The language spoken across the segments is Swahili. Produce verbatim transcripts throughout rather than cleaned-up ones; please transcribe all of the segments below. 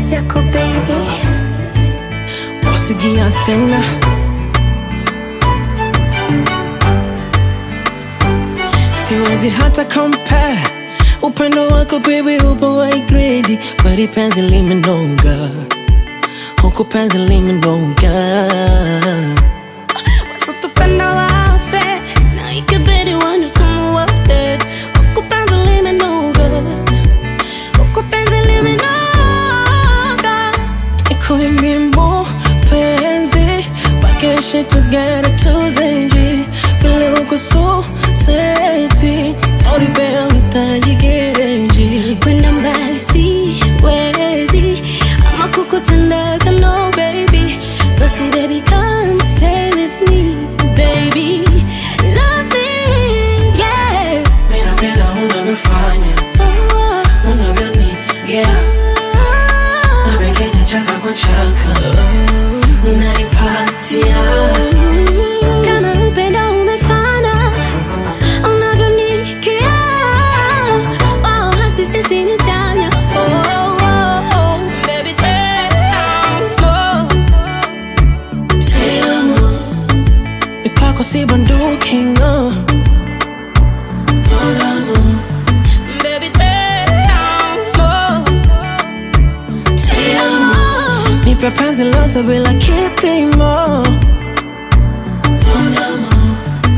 mapenzi yako baby. Usigia tena, siwezi hata compare. Upendo wako baby upo high grade, kweli penzi limenonga, huku penzi limenonga. Wasitupenda wafe, na ikibidi wanu tumuwate. Huku penzi limenonga, huku penzi limenonga. Nikuimbie mapenzi, bakeshe together tuzenji. Vile uko so sexy, oribea uhitaji gereji. Kwenda mbali siwezi, ama kukutendeka no baby. Basi baby come stay with me baby. Love me, yeah. Mera pena unavyofanya, Oh, unavyonigea, nabekenya chaka kwa chaka, unanipatia. kama upenda umefana, unavyonikea. Oh, hasi sisi ni chanya. Oh, oh, oh, baby damn, oh. Te amo, mipako si bunduki, no. Mon amour, Baby damn, oh. te amo, nipe penzi lote bila kipimo. Mon amour,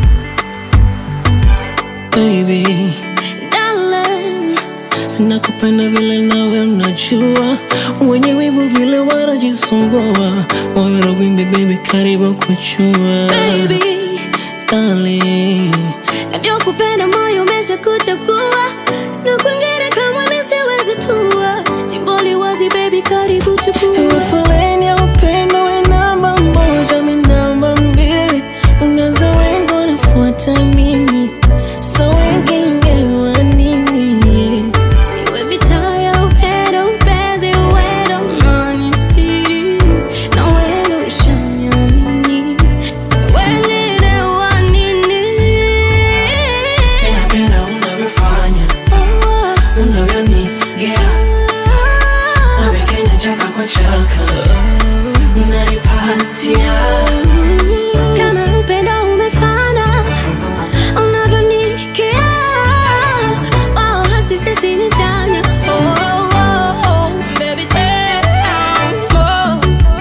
baby, Darling, sina kupenda vile nawe unajua, wenye wivu vile wanajisumbua, moyo na wimbi baby karibu kuchua. baby, Darling, navyokupenda moyo umeshakuchagua, na kwingine kama mimi siwezi tua. Jimboli wazi baby karibu chukua. ewe foleni ya upendo we namba moja, mi namba mbili. Unaanza wengi wanafuata mimi, sa wengine wa nini? Iwe vita ya upendo, upenzi, uwendo, unanistiri, na wendo ushaniamini. Wengine wa nini? Ninapenda unavyofanya, Oh, unavyonigea, nabekenya chaka kwa chaka, unanipatia. kama upendo umefana, unavyonikea. Oh, hasi sisi ni chanya. Oh, oh, oh, baby damn, oh.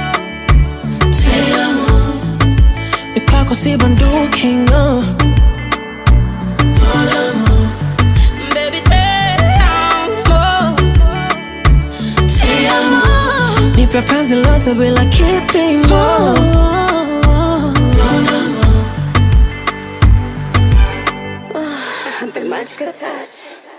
Te amo, mipako si bunduki, no. Mon amour, Baby damn, oh. te amo, nipe penzi lote bila kipimo. Oh, oh, oh. Mon amour. The magic touch.